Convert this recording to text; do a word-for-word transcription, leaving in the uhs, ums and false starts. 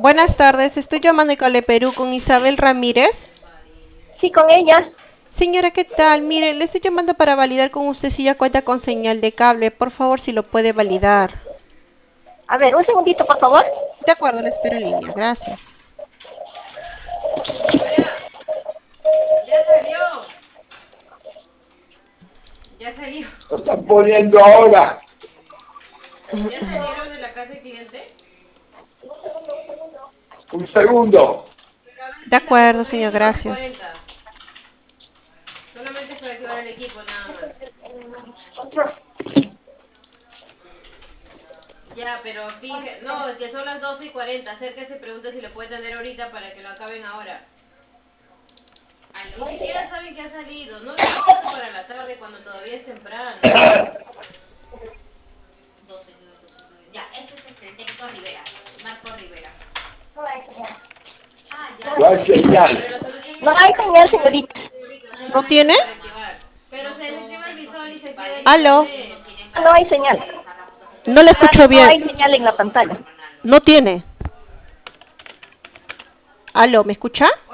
Buenas tardes, estoy llamando de Cale Perú con Isabel Ramírez. Sí, con ella. Señora, ¿qué tal? Mire, le estoy llamando para validar con usted si ya cuenta con señal de cable. Por favor, si lo puede validar. A ver, un segundito, por favor. De acuerdo, le espero en línea. Gracias. Hola, ya salió, ya salió. Lo están poniendo ahora. ¿Ya salieron de la casa de cliente? Un segundo. Pero a ver, De Pita, acuerdo, porque son señor, las doce gracias. cuarenta. Solamente es para activar el equipo, nada más. Ya, pero finge... No, es que son las doce y cuarenta. Acérquese y pregunta si le puede atender ahorita para que lo acaben ahora. Ay, ni siquiera saben que ha salido. No les eso para la tarde cuando todavía es temprano. doce, doce, doce. Ya, este es este, el técnico Rivera. Marco Rivera. Ah, ya. No hay señal. Pero la solución No es hay señal, señorita. ¿No tiene? para activar. Pero se desactiva el visor y se activa el ¿Aló? internet. No hay señal. No le escucho Claro, no bien. hay señal en la pantalla. No tiene. ¿Aló? ¿Me escucha?